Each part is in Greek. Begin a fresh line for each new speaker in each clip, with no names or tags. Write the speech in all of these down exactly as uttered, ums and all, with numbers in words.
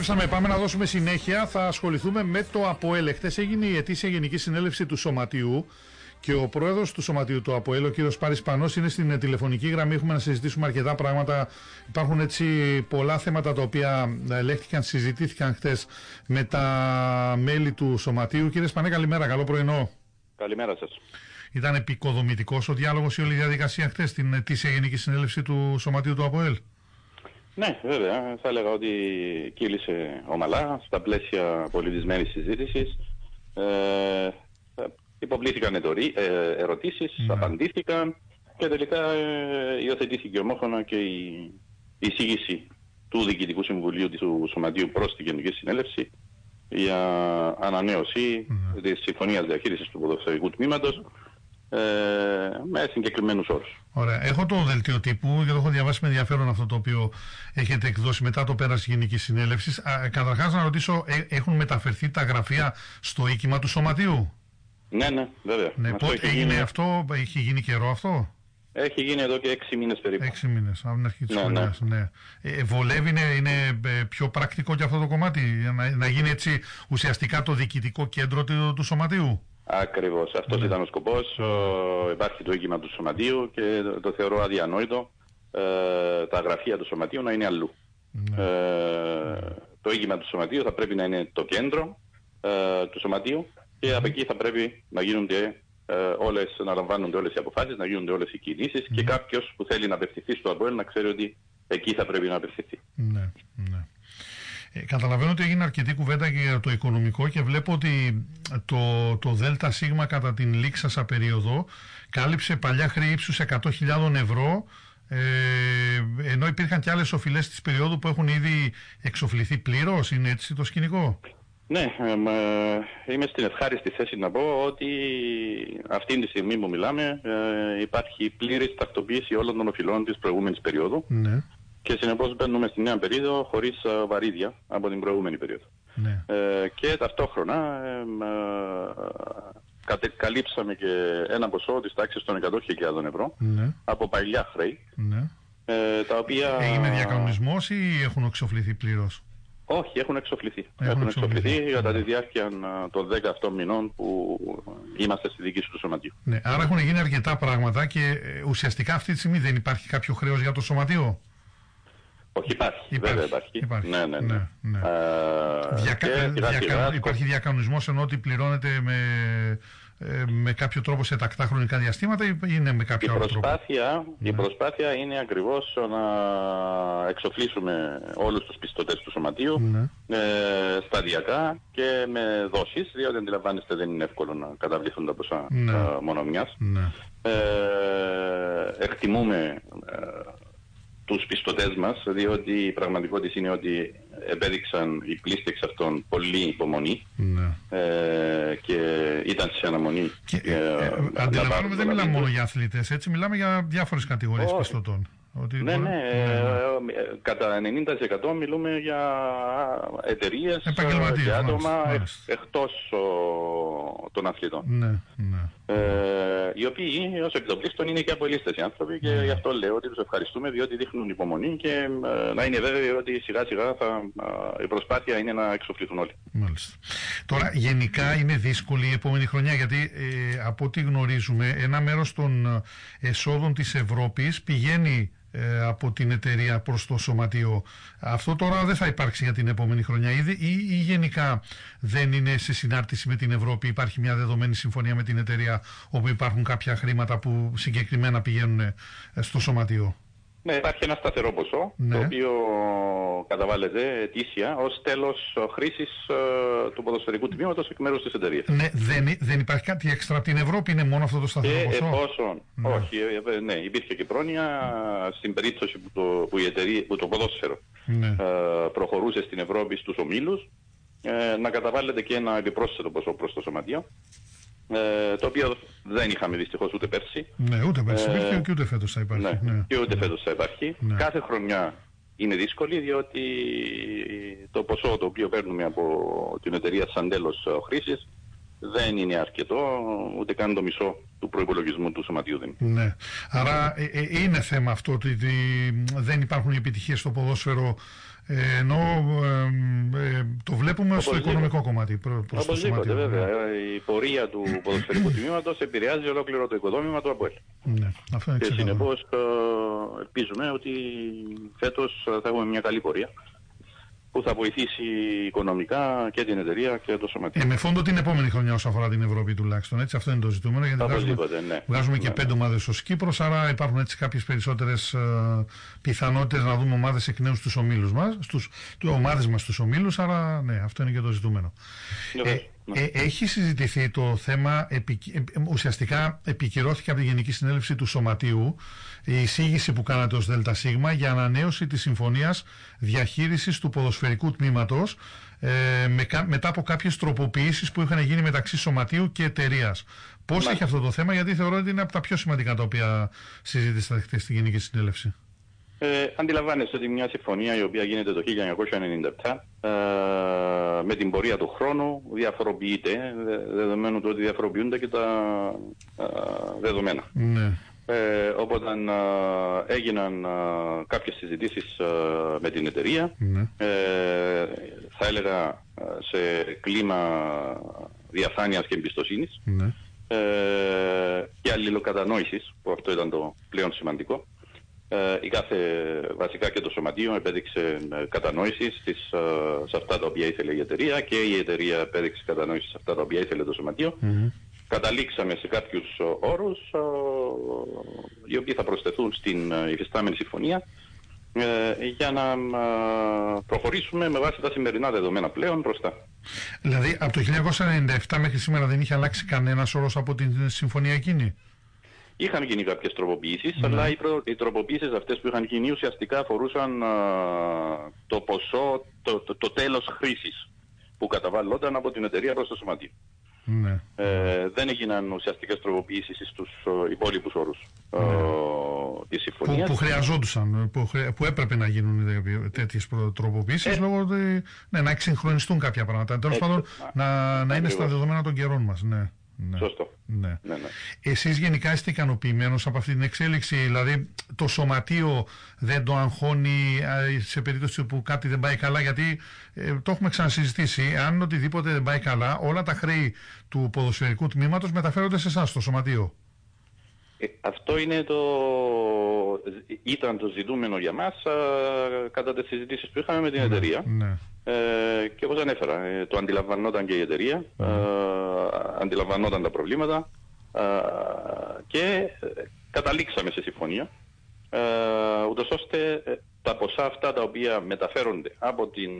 Πάμε να δώσουμε συνέχεια. Θα ασχοληθούμε με το ΑΠΟΕΛ. Χθες έγινε η ετήσια Γενική Συνέλευση του Σωματείου και ο πρόεδρος του Σωματείου του ΑΠΟΕΛ, ο κύριος Πάρης Πανός, είναι στην τηλεφωνική γραμμή. Έχουμε να συζητήσουμε αρκετά πράγματα. Υπάρχουν έτσι πολλά θέματα τα οποία ελέγχθηκαν, συζητήθηκαν χθες με τα μέλη του Σωματείου. Κύριε Σπανέ, καλημέρα, καλό πρωινό.
Καλημέρα σας.
Ήταν επικοδομητικός ο διάλογος η όλη διαδικασία χθες στην ετήσια Γενική Συνέλευση του Σωματείου του ΑΠΟΕΛ?
Ναι, βέβαια. Θα έλεγα ότι κύλησε ομαλά στα πλαίσια πολιτισμένης συζήτησης. Ε, υποβλήθηκαν ερωτήσεις, mm. απαντήθηκαν και τελικά ε, υιοθετήθηκε ομόφωνα και η εισήγηση του Διοικητικού Συμβουλίου του Σωματείου προς τη Γενική Συνέλευση για ανανέωση mm. της Συμφωνίας Διαχείρισης του Ποδοσφαιρικού Τμήματος Ε, με συγκεκριμένους όρους.
Ωραία. Έχω το δελτίο τύπου και το έχω διαβάσει με ενδιαφέρον αυτό το οποίο έχετε εκδώσει μετά το πέρας της Γενικής Συνέλευσης. Καταρχάς να ρωτήσω, ε, έχουν μεταφερθεί τα γραφεία στο οίκημα του Σωματείου?
Ναι, ναι, βέβαια.
Ναι, πότε έγινε γίνει... αυτό, έχει γίνει καιρό αυτό?
Έχει γίνει εδώ και έξι μήνες περίπου.
Έξι μήνες, από την αρχή της
ναι,
χρονιάς. Ναι. Ναι. Ε, βολεύει, είναι, είναι πιο πρακτικό και αυτό το κομμάτι, να, να γίνει έτσι ουσιαστικά το διοικητικό κέντρο του, του Σωματείου?
Ακριβώς. Αυτός ναι. ήταν ο σκοπός. Ο, υπάρχει το οίκημα του Σωματείου και το, το θεωρώ αδιανόητο ε, τα γραφεία του Σωματείου να είναι αλλού. Ναι. Ε, το οίκημα του Σωματείου θα πρέπει να είναι το κέντρο ε, του Σωματείου και από εκεί θα πρέπει να γίνονται ε, όλες, να λαμβάνονται όλες οι αποφάσεις, να γίνονται όλες οι κινήσεις ναι. και κάποιος που θέλει να απευθυνθεί στο ΑΠΟΕΛ να ξέρει ότι εκεί θα πρέπει να απευθυνθεί.
Ναι, ναι. Ε, καταλαβαίνω ότι έγινε αρκετή κουβέντα και για το οικονομικό και βλέπω ότι το, το ΔΣ κατά την Λίξασα περίοδο κάλυψε παλιά χρέη ύψους εκατό χιλιάδες ευρώ, ε, ενώ υπήρχαν και άλλες οφειλές της περίοδου που έχουν ήδη εξοφληθεί πλήρως. Είναι έτσι το σκηνικό?
Ναι, ε, είμαι στην ευχάριστη θέση να πω ότι αυτή τη στιγμή που μιλάμε ε, υπάρχει πλήρης τακτοποίηση όλων των οφειλών της προηγούμενης περίοδου. Ναι. Και συνεπώς μπαίνουμε στη νέα περίοδο χωρίς uh, βαρύδια από την προηγούμενη περίοδο. Ναι. Ε, και ταυτόχρονα ε, ε, καλύψαμε και ένα ποσό της τάξης των εκατό χιλιάδες ευρώ ναι. από παλιά χρέη. Ναι. Ε, τα οποία...
Έγινε διακανονισμός ή έχουν εξοφληθεί πλήρως?
Όχι, έχουν εξοφληθεί. Έχουν, έχουν εξοφληθεί, εξοφληθεί κατά τη διάρκεια των δέκα αυτών μηνών που είμαστε στη διοίκηση του Σωματείου.
Ναι, άρα έχουν γίνει αρκετά πράγματα και ε, ουσιαστικά αυτή τη στιγμή δεν υπάρχει κάποιο χρέος για το Σωματείο?
Όχι, υπάρχει,
υπάρχει,
βέβαια υπάρχει.
υπάρχει.
Ναι, ναι, ναι.
ναι, ναι.
Ε,
Διακα... Διακα... Διακα... Υπάρχει διακανονισμός ενώ ότι πληρώνεται με, ε, με κάποιο τρόπο σε τακτά χρονικά διαστήματα ή είναι με κάποιο
η
άλλο
προσπάθεια,
τρόπο?
Η ναι. προσπάθεια είναι ακριβώς να εξοφλήσουμε όλους τους πιστωτές του Σωματείου ναι. ε, σταδιακά και με δόσεις, διότι αντιλαμβάνεστε δεν είναι εύκολο να καταβληθούν τα ποσά ναι. ε, μόνο μιας. Ναι. Ε, εκτιμούμε ε, τους πιστωτές μας, διότι η πραγματικότητα είναι ότι επέδειξαν οι πλήστοι εξ αυτών πολλή υπομονή ναι. ε, και ήταν σε αναμονή.
Και, ε, ε, αντιλαμβάνομαι δεν μιλάμε μόνο για αθλητές, έτσι μιλάμε για διάφορες κατηγορίες oh. πιστωτών. Ότι
ναι,
μπορεί...
ναι, ναι. Ε, κατά ενενήντα τοις εκατό μιλούμε για εταιρείες και άτομα εξ, εκτός ο, των αθλητών.
Ναι, ναι.
Ε, οι οποίοι ως επιτοπλίστων είναι και αποελίστες οι άνθρωποι και ναι. γι' αυτό λέω ότι τους ευχαριστούμε διότι δείχνουν υπομονή και ε, να είναι βέβαιοι ότι σιγά σιγά θα, ε, η προσπάθεια είναι να εξοφληθούν όλοι.
Μάλιστα. Τώρα γενικά είναι δύσκολη η επόμενη χρονιά γιατί ε, από ό,τι γνωρίζουμε ένα μέρος των εσόδων της Ευρώπης πηγαίνει Ε, από την εταιρεία προς το Σωματείο. Αυτό τώρα δεν θα υπάρξει για την επόμενη χρονιά ήδη ή, ή γενικά δεν είναι σε συνάρτηση με την Ευρώπη? Υπάρχει μια δεδομένη συμφωνία με την εταιρεία όπου υπάρχουν κάποια χρήματα που συγκεκριμένα πηγαίνουν στο Σωματείο?
Ναι, υπάρχει ένα σταθερό ποσό ναι. το οποίο καταβάλλεται ετήσια ως τέλος χρήσης ε, του ποδοσφαιρικού τμήματος εκ μέρους της εταιρείας.
Ναι, δεν, δεν υπάρχει κάτι έξτρα από την Ευρώπη, είναι μόνο αυτό το σταθερό
και
ποσό?
Εφόσον, ναι. όχι, ε, ναι, υπήρχε και πρόνοια στην περίπτωση που το, που η εταιρεία, που το ποδόσφαιρο ναι. ε, προχωρούσε στην Ευρώπη στους ομίλους, ε, να καταβάλλεται και ένα επιπρόσθετο ποσό προς το Σωματείο. Ε, το οποίο δεν είχαμε δυστυχώς ούτε πέρσι.
Ναι, ούτε πέρσι ε, υπήρχε και ούτε φέτος θα υπάρχει.
Ναι,
ναι.
Και ούτε φέτος θα υπάρχει. Ναι. Κάθε χρονιά είναι δύσκολη διότι το ποσό το οποίο παίρνουμε από την εταιρεία σαν τέλος χρήσης δεν είναι αρκετό, ούτε καν το μισό του προϋπολογισμού του Σωματείου δεν
είναι. Ναι. Άρα ε, ε, είναι θέμα αυτό ότι δεν υπάρχουν επιτυχίες στο ποδόσφαιρο, ε, ενώ ε, ε, το βλέπουμε στο οικονομικό κομμάτι.
Οπωσδήποτε, βέβαια. Η πορεία του ποδοσφαιρικού τμήματος επηρεάζει ολόκληρο το οικοδόμημα του ΑΠΟΕΛ.
Ναι, αυτό είναι
και συνεπώς ελπίζουμε ότι φέτος θα έχουμε μια καλή πορεία που θα βοηθήσει οικονομικά και την εταιρεία και το σωματείο.
Ε, με φόντο την επόμενη χρονιά όσον αφορά την Ευρώπη τουλάχιστον. Έτσι, αυτό είναι το ζητούμενο. Γιατί βγάζουμε,
ναι.
βγάζουμε και
ναι,
πέντε
ναι.
ομάδες ως Κύπρος, άρα υπάρχουν έτσι κάποιες περισσότερες uh, πιθανότητες να δούμε ομάδες εκ νέου στους ομίλους μας, στους, ομάδες μας στους ομίλους, άρα ναι, αυτό είναι και το ζητούμενο.
Ναι,
ε, ε, έχει συζητηθεί το θέμα, επι, ε, ουσιαστικά επικυρώθηκε από τη Γενική Συνέλευση του Σωματείου η εισήγηση που κάνατε ως ΔΣ για ανανέωση της συμφωνίας διαχείρισης του ποδοσφαιρικού τμήματος ε, με, μετά από κάποιες τροποποιήσεις που είχαν γίνει μεταξύ Σωματείου και εταιρείας. Πώς έχει αυτό το θέμα, γιατί θεωρώ ότι είναι από τα πιο σημαντικά τα οποία συζήτησατε χθες στη Γενική Συνέλευση.
Ε, αντιλαμβάνεστε ότι μια συμφωνία η οποία γίνεται το χίλια εννιακόσια ενενήντα επτά ε, με την πορεία του χρόνου διαφοροποιείται, δεδομένου του ότι διαφοροποιούνται και τα ε, δεδομένα.
Ναι.
Ε, οπότε ε, έγιναν ε, κάποιες συζητήσεις ε, με την εταιρεία,
ναι.
ε, θα έλεγα ε, σε κλίμα διαφάνειας και εμπιστοσύνης,
ναι.
ε, και αλληλοκατανόησης, που αυτό ήταν το πλέον σημαντικό. Ε, η κάθε, βασικά και το Σωματείο επέδειξε ε, κατανόηση στις, ε, σε αυτά τα οποία ήθελε η εταιρεία και η εταιρεία επέδειξε κατανόηση σε αυτά τα οποία ήθελε το Σωματείο. Mm-hmm. Καταλήξαμε σε κάποιους όρους ε, οι οποίοι θα προσθεθούν στην ε, υφιστάμενη συμφωνία ε, για να ε, προχωρήσουμε με βάση τα σημερινά δεδομένα πλέον μπροστά.
Δηλαδή από το χίλια εννιακόσια ενενήντα επτά μέχρι σήμερα δεν είχε αλλάξει κανένας όρος από την συμφωνία εκείνη?
Είχαν γίνει κάποιες τροποποιήσεις,
mm.
αλλά οι, προ... οι τροποποιήσεις αυτές που είχαν γίνει ουσιαστικά αφορούσαν α, το ποσό, το, το, το τέλος χρήσης που καταβαλλόταν από την εταιρεία προς το Σωματείο.
Mm.
Ε, δεν έγιναν ουσιαστικές τροποποιήσεις στους υπόλοιπους όρους mm. ε, της συμφωνίας.
Που, που χρειαζόντουσαν, που, χρεια... που έπρεπε να γίνουν τέτοιες τροποποιήσεις, ε, λόγω ότι ναι, να εξυγχρονιστούν κάποια πράγματα. Τέλος πάντων, να, να είναι στα δεδομένα των καιρών μας. Ναι. Ναι.
Σωστό.
Ναι.
Ναι, ναι.
Εσείς γενικά είστε ικανοποιημένος από αυτή την εξέλιξη? Δηλαδή το Σωματείο δεν το αγχώνει σε περίπτωση που κάτι δεν πάει καλά? Γιατί ε, το έχουμε ξανασυζητήσει, αν οτιδήποτε δεν πάει καλά, όλα τα χρέη του ποδοσφαιρικού τμήματος μεταφέρονται σε εσάς, στο Σωματείο.
Ε, αυτό είναι το... ήταν το ζητούμενο για μας α, κατά τις συζητήσεις που είχαμε με την
ναι,
εταιρεία.
Ναι.
Ε, και όπως ανέφερα, ε, το αντιλαμβανόταν και η εταιρεία, mm. ε, αντιλαμβανόταν τα προβλήματα ε, και ε, καταλήξαμε σε συμφωνία, ε, ούτως ώστε ε, τα ποσά αυτά τα οποία μεταφέρονται από την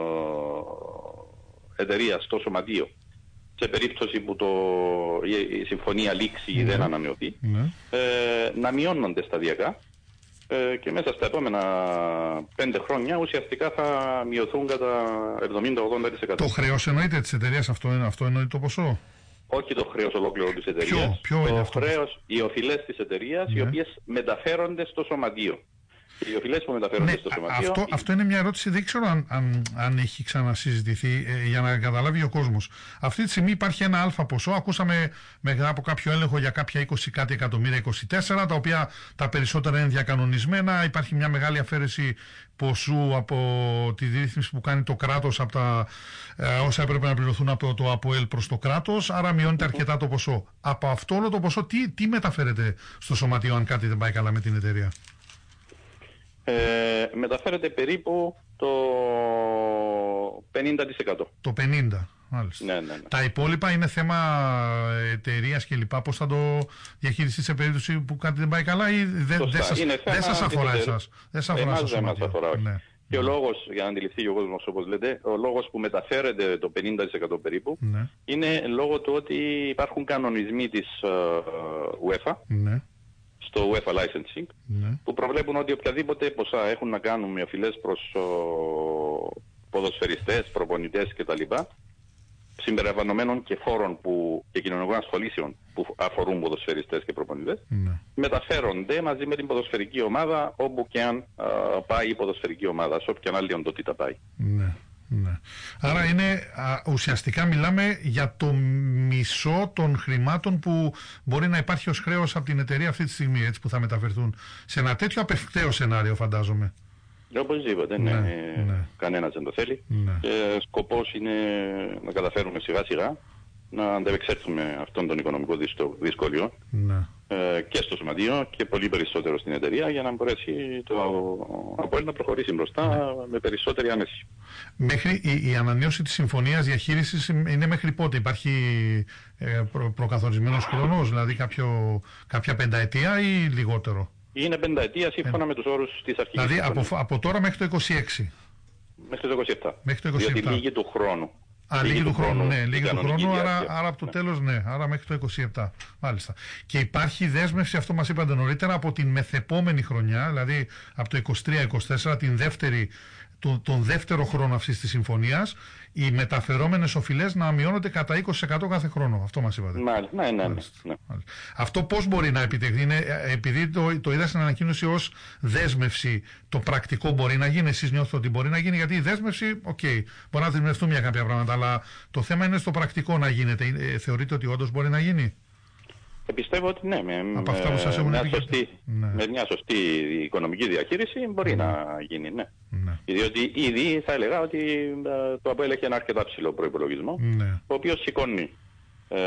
ε, εταιρεία στο Σωματείο σε περίπτωση που το, η, η συμφωνία λήξει ή mm. δεν ανανεωθεί, mm. ε, να μειώνονται σταδιακά. Και μέσα στα επόμενα πέντε χρόνια ουσιαστικά θα μειωθούν κατά εβδομήντα με ογδόντα τοις εκατό.
Το χρέος εννοείται της εταιρείας, αυτό, αυτό εννοεί το ποσό?
Όχι το χρέος ολόκληρο της εταιρείας.
Ποιο, ποιο
το
είναι αυτό?
χρέος, οι οφειλές της εταιρείας, ναι. οι οποίες μεταφέρονται στο Σωματείο. Οι οφειλές που μεταφέρονται
ναι,
στο Σωματείο...
Αυτό, αυτό είναι μια ερώτηση, δεν ξέρω αν, αν, αν έχει ξανασυζητηθεί, ε, για να καταλάβει ο κόσμος. Αυτή τη στιγμή υπάρχει ένα αλφα ποσό, ακούσαμε μετά από κάποιο έλεγχο για κάποια είκοσι κάτι εκατομμύρια, είκοσι τέσσερα, τα οποία τα περισσότερα είναι διακανονισμένα, υπάρχει μια μεγάλη αφαίρεση ποσού από τη ρύθμιση που κάνει το κράτος από τα ε, όσα έπρεπε να πληρωθούν από το, το ΑΠΟΕΛ προς το κράτος, άρα μειώνεται αρκετά το ποσό. Από αυτό όλο το ποσό τι, τι μεταφέρεται στο Σωματείο αν κάτι δεν πάει καλά με την εταιρεία?
Ε, μεταφέρεται περίπου το πενήντα τοις εκατό.
Το πενήντα, μάλιστα.
Ναι, ναι, ναι.
Τα υπόλοιπα είναι θέμα εταιρείας και λοιπά, πώς θα το διαχειριστεί σε περίπτωση που κάτι δεν πάει καλά, ή δεν δε σας, δε σας αφορά εσάς? Δεν σας αφορά στο Σωματείο.
Αφορά,
ναι.
Και ο λόγος, για να αντιληφθεί ο κόσμος όπως λέτε, ο λόγος που μεταφέρεται το πενήντα τοις εκατό περίπου, ναι. είναι λόγω του ότι υπάρχουν κανονισμοί της uh, UEFA, ναι. στο UEFA Licensing, ναι. που προβλέπουν ότι οποιαδήποτε ποσά έχουν να κάνουν με οφειλές προς ο, ποδοσφαιριστές, προπονητές κτλ. Συμπεριλαμβανομένων και φόρων που, και κοινωνικών ασφαλίσεων που αφορούν ποδοσφαιριστές και προπονητές, ναι. μεταφέρονται μαζί με την ποδοσφαιρική ομάδα όπου και αν α, πάει η ποδοσφαιρική ομάδα, σε όποια άλλη οντότητα πάει.
Ναι. Ναι. ναι. Άρα είναι, α, ουσιαστικά μιλάμε για το μισό των χρημάτων που μπορεί να υπάρχει ως χρέος από την εταιρεία αυτή τη στιγμή, έτσι, που θα μεταφερθούν σε ένα τέτοιο απευκταίο σενάριο, φαντάζομαι.
Οπωσδήποτε, ναι.
Ναι,
ναι.
ναι.
Κανένας δεν το θέλει.
Ναι.
Και σκοπός είναι να καταφέρουμε σιγά σιγά να αντεπεξέλθουμε αυτόν τον οικονομικό δυσκολιό, ναι, ε, και στο σωματείο και πολύ περισσότερο στην εταιρεία, για να μπορέσει το ΑΠΟΕΛ να προχωρήσει μπροστά, ναι, με περισσότερη άνεση.
Μέχρι η, η ανανέωση της συμφωνίας διαχείρισης είναι μέχρι πότε? Υπάρχει ε, προ, προκαθορισμένος χρόνος, δηλαδή κάποιο, κάποια πενταετία ή λιγότερο?
Είναι πενταετία σύμφωνα ε, με τους όρους της αρχικής.
Δηλαδή από, από τώρα μέχρι το είκοσι έξι.
Μέχρι το είκοσι επτά.
Μέχρι το είκοσι επτά.
Διότι λίγη του χρόνου.
Α, λίγη του χρόνου, ναι, λίγη του χρόνου, άρα, άρα από το ναι. τέλος, ναι, άρα μέχρι το είκοσι επτά, μάλιστα. Και υπάρχει δέσμευση, αυτό μας είπατε νωρίτερα, από την μεθεπόμενη χρονιά, δηλαδή από το είκοσι τρία είκοσι τέσσερα, την δεύτερη, τον, τον δεύτερο χρόνο αυτής της συμφωνίας, οι μεταφερόμενες οφειλές να μειώνονται κατά είκοσι τοις εκατό κάθε χρόνο. Αυτό μας είπατε.
Μάλιστα, ναι, ναι, ναι, ναι.
Αυτό πώς μπορεί να επιτευχθεί? Είναι, επειδή το, το είδα στην ανακοίνωση ως δέσμευση, το πρακτικό μπορεί να γίνει? Εσείς νιώθετε ότι μπορεί να γίνει? Γιατί η δέσμευση, οκ, okay, μπορεί να δεσμευτούν για κάποια πράγματα, αλλά το θέμα είναι στο πρακτικό να γίνεται. Ε, θεωρείτε ότι όντως μπορεί να γίνει?
Πιστεύω ότι ναι, με,
από αυτά που σας έχουν
μια
πει,
σωστή, ναι. με μια σωστή οικονομική διαχείριση μπορεί ναι. να γίνει, ναι. ναι. Διότι ήδη θα έλεγα ότι το ΑΠΟΕΛ έχει ένα αρκετά ψηλό προϋπολογισμό, ναι. ο οποίος σηκώνει ε,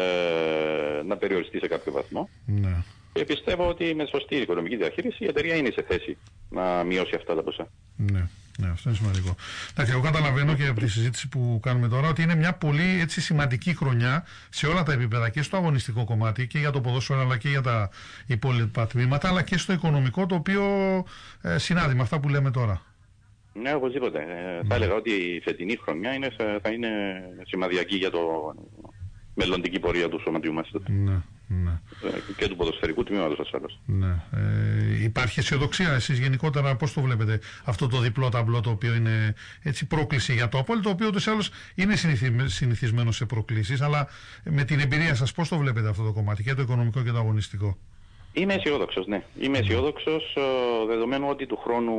να περιοριστεί σε κάποιο βαθμό. Ναι. Και πιστεύω ότι με σωστή οικονομική διαχείριση η εταιρεία είναι σε θέση να μειώσει αυτά τα ποσά.
Ναι. Ναι, αυτό είναι σημαντικό. Εντάξει, εγώ καταλαβαίνω και από τη συζήτηση που κάνουμε τώρα ότι είναι μια πολύ έτσι, σημαντική χρονιά σε όλα τα επίπεδα, και στο αγωνιστικό κομμάτι και για το ποδόσφαιρο, αλλά και για τα υπόλοιπα τμήματα, αλλά και στο οικονομικό, το οποίο ε, συνάδει με αυτά που λέμε τώρα.
Ναι, οπωσδήποτε. Ε, ναι. Θα έλεγα ότι η φετινή χρονιά είναι, θα είναι σημαδιακή για το μελλοντική πορεία του σωματιού μας.
Ναι, ναι.
Και του ποδοσφαιρικού τμήματος ασφαλώς.
Ναι. Ε, υπάρχει αισιοδοξία εσείς γενικότερα? Πώς το βλέπετε αυτό το διπλό ταμπλό, το οποίο είναι έτσι πρόκληση για το ΑΠΟΕΛ, το οποίο ούτως ή άλλως είναι συνηθισμένο σε προκλήσεις, αλλά με την εμπειρία σας πώς το βλέπετε αυτό το κομμάτι, και το οικονομικό και το αγωνιστικό?
Είμαι αισιόδοξος, ναι. Είμαι αισιόδοξος, δεδομένου ότι του χρόνου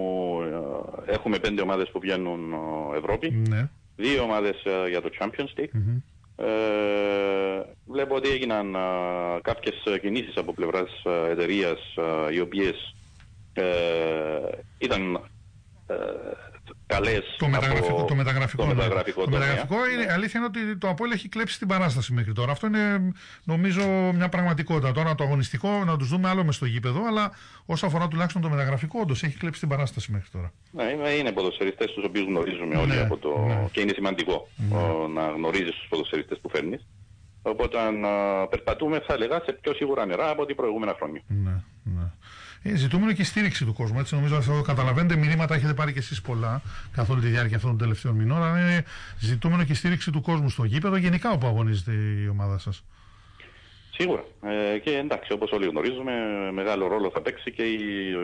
έχουμε πέντε ομάδες που βγαίνουν Ευρώπη, ναι. δύο ομάδες για το Champions League. Mm-hmm. Ε, βλέπω ότι έγιναν α, κάποιες κινήσεις από πλευράς α, εταιρείας α, οι οποίες ε, ήταν ε, καλές.
Το μεταγραφικό,
από
το μεταγραφικό,
το
ναι.
μεταγραφικό,
το μεταγραφικό είναι, ναι. Αλήθεια είναι ότι το ΑΠΟΕΛ έχει κλέψει την παράσταση μέχρι τώρα. Αυτό είναι νομίζω μια πραγματικότητα. Τώρα το αγωνιστικό να τους δούμε άλλο μες στο γήπεδο, αλλά όσο αφορά τουλάχιστον το μεταγραφικό, όντως έχει κλέψει την παράσταση μέχρι τώρα.
Ναι, είναι ποδοσφαιριστές τους οποίους γνωρίζουμε όλοι, ναι, από το... ναι. και είναι σημαντικό, ναι, ο, να γνωρίζεις τους ποδοσφαιριστές που φέρνεις. Οπότε αν α, περπατούμε, θα έλεγα, σε πιο σίγουρα νερά από την προηγούμενα χρόνια.
Ναι, ναι. Ε, ζητούμενο και η στήριξη του κόσμου. Έτσι, νομίζω αυτό καταλαβαίνετε. Μηνύματα έχετε πάρει και εσείς πολλά καθ' όλη τη διάρκεια αυτών των τελευταίων μηνών. Αλλά είναι ζητούμενο και η στήριξη του κόσμου στο γήπεδο, γενικά όπου αγωνίζεται η ομάδα σας.
Σίγουρα. Ε, και εντάξει, όπως όλοι γνωρίζουμε, μεγάλο ρόλο θα παίξει και η,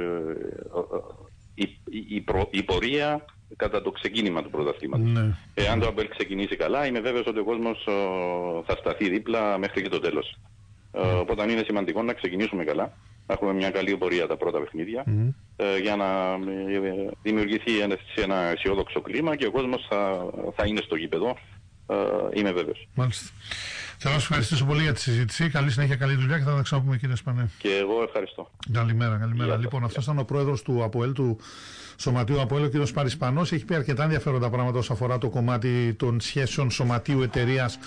η, η, η, προ, η πορεία κατά το ξεκίνημα του πρωταθλήματος. Ναι. Εάν το ΑΠΟΕΛ ξεκινήσει καλά, είμαι βέβαιος ότι ο κόσμος ο, θα σταθεί δίπλα μέχρι και το τέλος. Mm. Ε, οπότε είναι σημαντικό να ξεκινήσουμε καλά, να έχουμε μια καλή πορεία τα πρώτα παιχνίδια, mm. ε, για να ε, δημιουργηθεί ένα, ένα αισιόδοξο κλίμα και ο κόσμος θα, θα είναι στο γήπεδο. Ε, είμαι βέβαιος.
Μάλιστα. Θέλω να σας ευχαριστήσω πολύ για τη συζήτηση. Καλή συνέχεια, καλή δουλειά και θα τα ξαναπούμε, κύριε Σπανέ.
Και εγώ ευχαριστώ.
Καλημέρα, καλημέρα. Yeah, λοιπόν, yeah. αυτό ήταν ο πρόεδρος του ΑΠΟΕΛ, του Σωματείου ΑΠΟΕΛ, ο κύριος Σπανός. Έχει πει αρκετά ενδιαφέροντα πράγματα όσον αφορά το κομμάτι των σχέσεων σωματείου εταιρείας